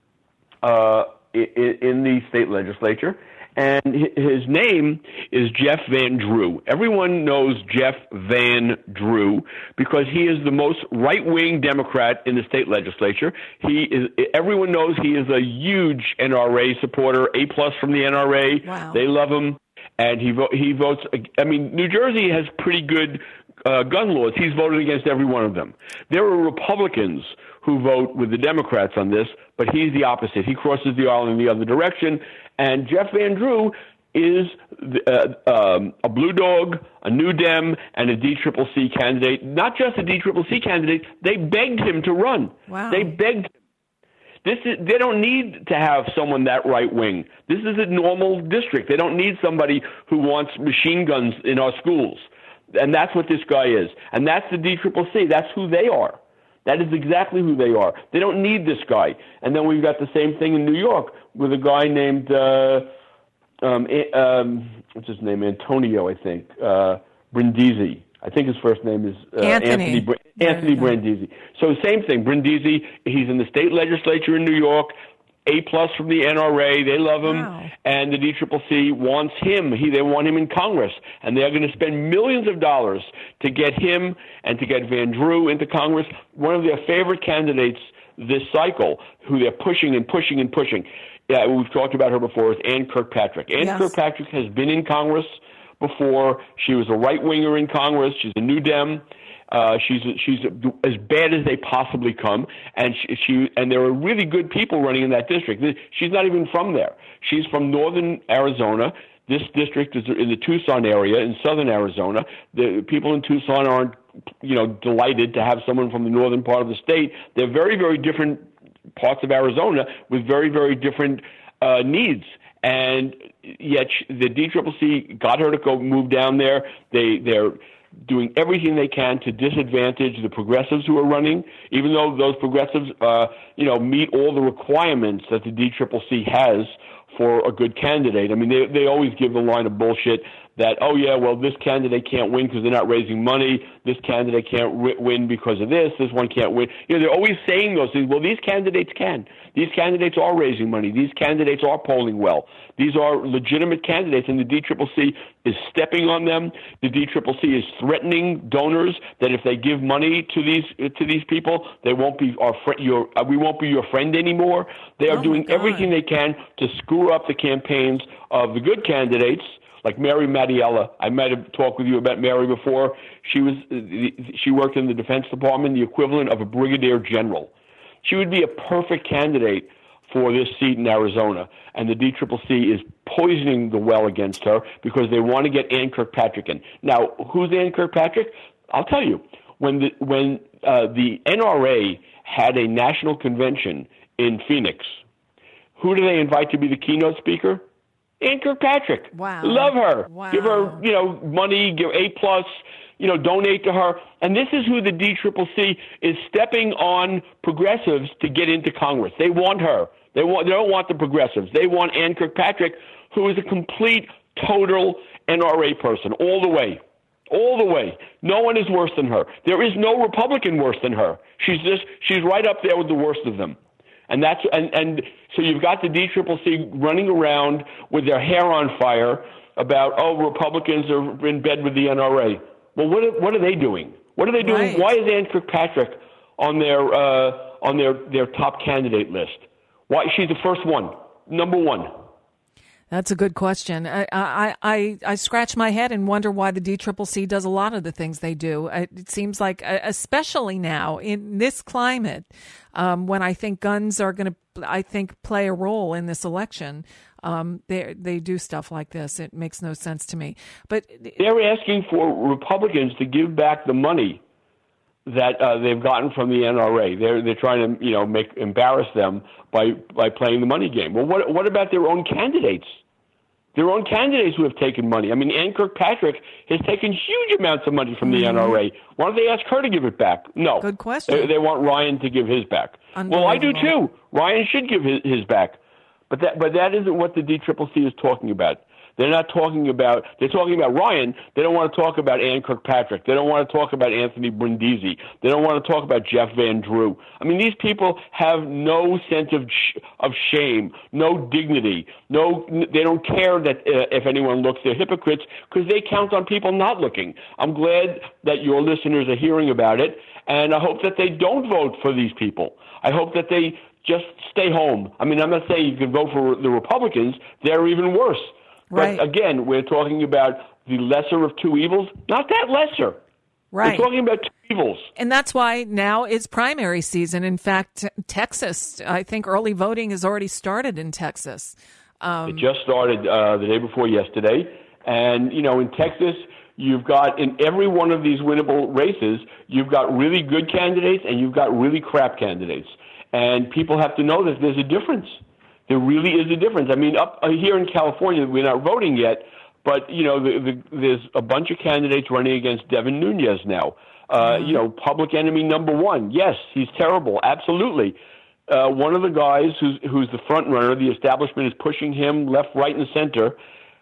uh, in, in the state legislature, and his name is Jeff Van Drew. Everyone knows Jeff Van Drew because he is the most right-wing Democrat in the state legislature. He is. Everyone knows he is a huge N R A supporter, A plus from the N R A. Wow. They love him, and he vo- he votes. I mean, New Jersey has pretty good Uh, gun laws. He's voted against every one of them. There are Republicans who vote with the Democrats on this, but he's the opposite. He crosses the aisle in the other direction. And Jeff Van Drew is uh, um, a blue dog, a new Dem, and a D C C C candidate. Not just a D C C C candidate. They begged him to run. Wow. They begged him. This is, they don't need to have someone that right wing. This is a normal district. They don't need somebody who wants machine guns in our schools. And that's what this guy is. And that's the D C C C. That's who they are. That is exactly who they are. They don't need this guy. And then we've got the same thing in New York with a guy named uh, um, um, what's his name, Antonio, I think, uh, Brindisi. I think his first name is uh, Anthony. Anthony, Br- Anthony Brindisi. So same thing, Brindisi, he's in the state legislature in New York, A plus from the N R A, they love him, Wow. and the D C C C wants him. He, they want him in Congress, and they're going to spend millions of dollars to get him and to get Van Drew into Congress, one of their favorite candidates this cycle, who they're pushing and pushing and pushing. Yeah, we've talked about her before, is Ann Kirkpatrick. Ann Yes. Kirkpatrick has been in Congress before. She was a right-winger in Congress. She's a New Dem. Uh, she's she's as bad as they possibly come, and she, she and there are really good people running in that district. She's not even from there. She's from northern Arizona. This district is in the Tucson area in southern Arizona. The people in Tucson aren't, you know, delighted to have someone from the northern part of the state. They're very, very different parts of Arizona with very, very different uh, needs. And yet the D C C C got her to go move down there. They they're doing everything they can to disadvantage the progressives who are running, even though those progressives, uh, you know, meet all the requirements that the D C C C has for a good candidate. I mean, they they always give the line of bullshit that, oh, yeah, well, this candidate can't win because they're not raising money. This candidate can't ri- win because of this. This one can't win. You know, they're always saying those things. Well, these candidates can. These candidates are raising money. These candidates are polling well. These are legitimate candidates, and the D C C C is stepping on them. The D C C C is threatening donors that if they give money to these to these people, they won't be our friend. Your uh, we won't be your friend anymore. They are Oh, doing my God. everything they can to screw up the campaigns of the good candidates, like Mary Mattiella. I might have talked with you about Mary before. She was she worked in the Defense Department, the equivalent of a brigadier general. She would be a perfect candidate for this seat in Arizona, and the D C C C is poisoning the well against her because they want to get Ann Kirkpatrick in. Now, who's Ann Kirkpatrick? I'll tell you. When the when uh, the N R A had a national convention in Phoenix, who do they invite to be the keynote speaker? Ann Kirkpatrick. Wow. Love her. Wow. Give her, you know, money, give A plus, you know, donate to her. And this is who the D C C C is stepping on progressives to get into Congress. They want her. They want. They don't want the progressives. They want Ann Kirkpatrick, who is a complete, total N R A person, all the way. All the way. No one is worse than her. There is no Republican worse than her. She's just, she's right up there with the worst of them. And that's and, and so you've got the D C C C running around with their hair on fire about, oh, Republicans are in bed with the N R A. Well, what are, what are they doing? What are they doing? Right. Why is Ann Kirkpatrick on their uh, on their, their top candidate list? Why she's the first one, number one. That's a good question. I, I, I, I scratch my head and wonder why the D C C C does a lot of the things they do. It seems like, especially now in this climate, um, when I think guns are going to, I think, play a role in this election, um, they they do stuff like this. It makes no sense to me. But they're asking for Republicans to give back the money that uh, they've gotten from the N R A. They're they're trying to, you know, make embarrass them by by playing the money game. Well, what what about their own candidates? Their own candidates who have taken money. I mean, Ann Kirkpatrick has taken huge amounts of money from the mm-hmm. N R A. Why don't they ask her to give it back? No. Good question. They, they want Ryan to give his back. Well, I do too. Ryan should give his, his back. But that but that isn't what the D C C C is talking about. They're not talking about, they're talking about Ryan. They don't want to talk about Ann Kirkpatrick. They don't want to talk about Anthony Brindisi. They don't want to talk about Jeff Van Drew. I mean, these people have no sense of sh- of shame, no dignity, no, they don't care that uh, if anyone looks, they're hypocrites because they count on people not looking. I'm glad that your listeners are hearing about it, and I hope that they don't vote for these people. I hope that they just stay home. I mean, I'm not saying you can vote for the Republicans. They're even worse. Right. But again, we're talking about the lesser of two evils, not that lesser. Right. We're talking about two evils. And that's why now it's primary season. In fact, Texas, I think early voting has already started in Texas. Um, it just started uh, the day before yesterday. And, you know, in Texas, you've got in every one of these winnable races, you've got really good candidates and you've got really crap candidates. And people have to know that there's a difference. There really is a difference. I mean, up uh, here in California, we're not voting yet, but, you know, the, the, there's a bunch of candidates running against Devin Nunes now. Uh, you know, public enemy number one. Yes, he's terrible. Absolutely. Uh, one of the guys who's, who's the front runner, the establishment is pushing him left, right, and center.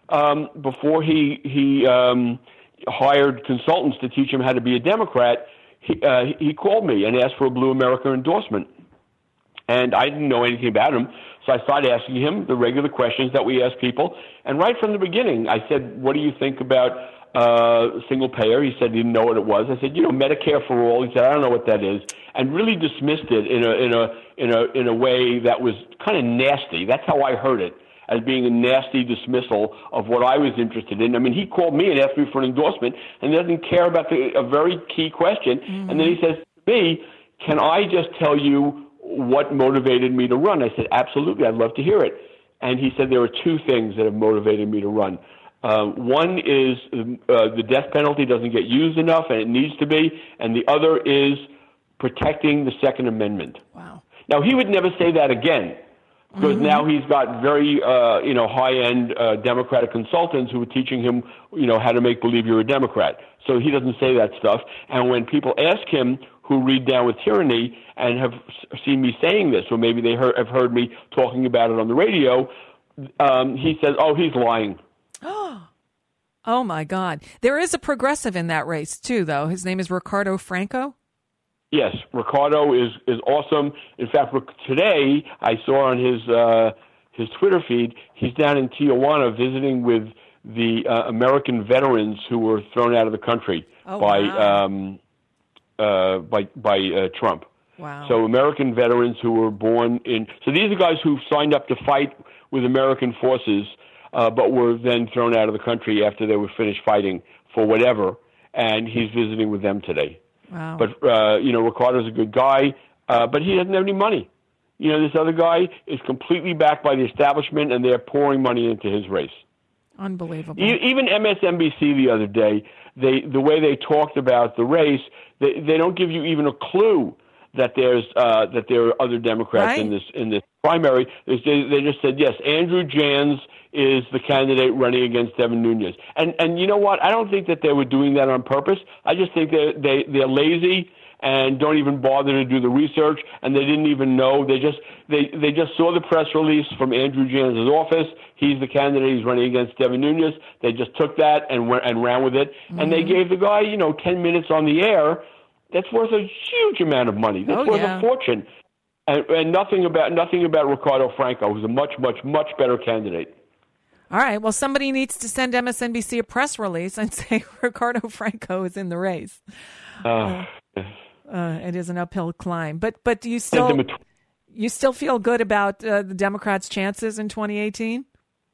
um, before he he um, hired consultants to teach him how to be a Democrat, he, uh, he called me and asked for a Blue America endorsement. And I didn't know anything about him, so I started asking him the regular questions that we ask people. And right from the beginning, I said, what do you think about uh, single payer? He said he didn't know what it was. I said, you know, Medicare for all. He said, I don't know what that is, and really dismissed it in a in a in a in a way that was kind of nasty. That's how I heard it, as being a nasty dismissal of what I was interested in. I mean, he called me and asked me for an endorsement, and doesn't care about the, a very key question. Mm-hmm. And then he says to me, can I just tell you what motivated me to run? I said, absolutely, I'd love to hear it. And he said, there are two things that have motivated me to run. Uh, one is uh, the death penalty doesn't get used enough, and it needs to be. And the other is protecting the Second Amendment. Wow. Now, he would never say that again, because mm-hmm. now he's got very, uh, you know, high-end uh, Democratic consultants who are teaching him, you know, how to make believe you're a Democrat. So he doesn't say that stuff. And when people ask him, who read Down with Tyranny and have seen me saying this, or maybe they heard, have heard me talking about it on the radio, um, he says, oh, he's lying. Oh, my God. There is a progressive in that race, too, though. His name is Ricardo Franco. Yes, Ricardo is, is awesome. In fact, today I saw on his uh, his Twitter feed, he's down in Tijuana visiting with the uh, American veterans who were thrown out of the country oh, by wow. um, uh, by by uh, Trump. Wow. So American veterans who were born in – so these are guys who signed up to fight with American forces uh, but were then thrown out of the country after they were finished fighting for whatever, and he's visiting with them today. Wow. But, uh, you know, Ricardo's a good guy, uh, but he doesn't have any money. You know, this other guy is completely backed by the establishment, and they're pouring money into his race. Unbelievable. E- even M S N B C the other day, they the way they talked about the race, they, they don't give you even a clue that there's uh, that there are other Democrats right. in this in this primary. They, they just said, yes, Andrew Jans is the candidate running against Devin Nunes. And and you know what? I don't think that they were doing that on purpose. I just think that they, they're lazy and don't even bother to do the research, and they didn't even know. They just they, they just saw the press release from Andrew Jans' office. He's the candidate. He's running against Devin Nunes. They just took that and went and ran with it. Mm-hmm. And they gave the guy, you know, ten minutes on the air. That's worth a huge amount of money. That's oh, worth yeah. a fortune. And, and nothing about nothing about Ricardo Franco, who's a much, much, much better candidate. All right. Well, somebody needs to send M S N B C a press release and say Ricardo Franco is in the race. Uh, uh, uh, it is an uphill climb. But but do you still you still feel good about uh, the Democrats' chances in twenty eighteen?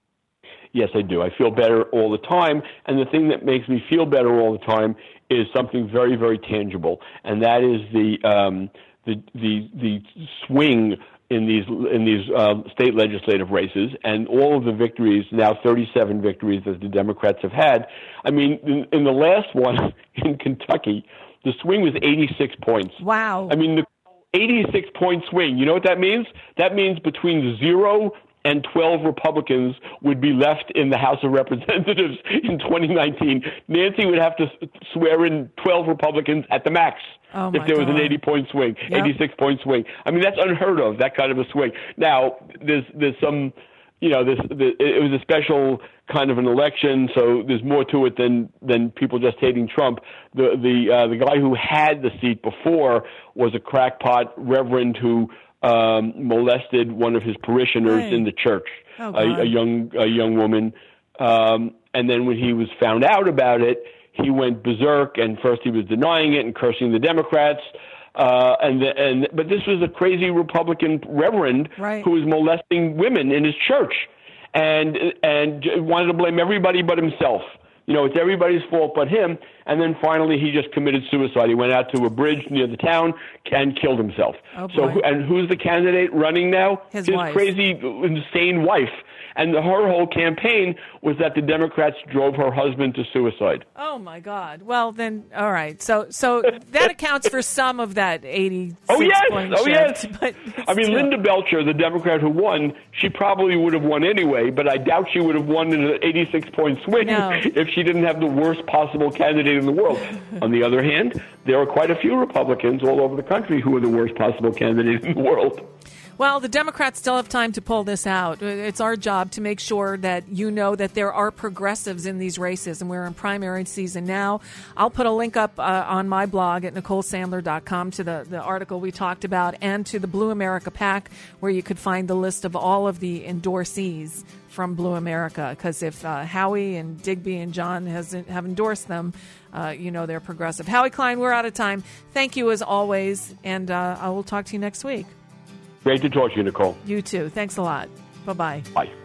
Yes, I do. I feel better all the time. And the thing that makes me feel better all the time is something very, very tangible, and that is the um, the the the swing in these in these uh, state legislative races, and all of the victories, now thirty-seven victories that the Democrats have had. I mean, in, in the last one in Kentucky, the swing was eighty-six points. Wow. I mean, the eighty-six point swing. You know what that means? That means between zero and twelve Republicans would be left in the House of Representatives in twenty nineteen. Nancy would have to swear in twelve Republicans at the max oh if there was God. an eighty-point swing, yep. eighty-six point swing. I mean, that's unheard of, that kind of a swing. Now, there's there's some, you know, this it was a special kind of an election, so there's more to it than than people just hating Trump. The the uh, the guy who had the seat before was a crackpot reverend who Um, molested one of his parishioners right. in the church, oh, a, a young a young woman, um, and then when he was found out about it, he went berserk. And first he was denying it and cursing the Democrats, uh, and the, and but this was a crazy Republican reverend right. who was molesting women in his church, and and wanted to blame everybody but himself. You know, it's everybody's fault but him. And then finally, he just committed suicide. He went out to a bridge near the town and killed himself. Oh, so, boy. and who's the candidate running now? His, His wife. crazy, insane wife. And the, her whole campaign was that the Democrats drove her husband to suicide. Oh my God! Well, then, all right. So, so that accounts for some of that eighty-six Oh yes! point Oh shift, yes! but I mean, still. Linda Belcher, the Democrat who won, she probably would have won anyway. But I doubt she would have won in an eighty-six point swing No. if she didn't have the worst possible candidate in the world. On the other hand, there are quite a few Republicans all over the country who are the worst possible candidate in the world. Well, the Democrats still have time to pull this out. It's our job to make sure that you know that there are progressives in these races, and we're in primary season now. I'll put a link up uh, on my blog at nicole sandler dot com to the, the article we talked about and to the Blue America PAC, where you could find the list of all of the endorsees from Blue America. Because if uh, Howie and Digby and John has, have endorsed them, uh, you know they're progressive. Howie Klein, we're out of time. Thank you as always, and uh, I will talk to you next week. Great to talk to you, Nicole. You too. Thanks a lot. Bye-bye. Bye.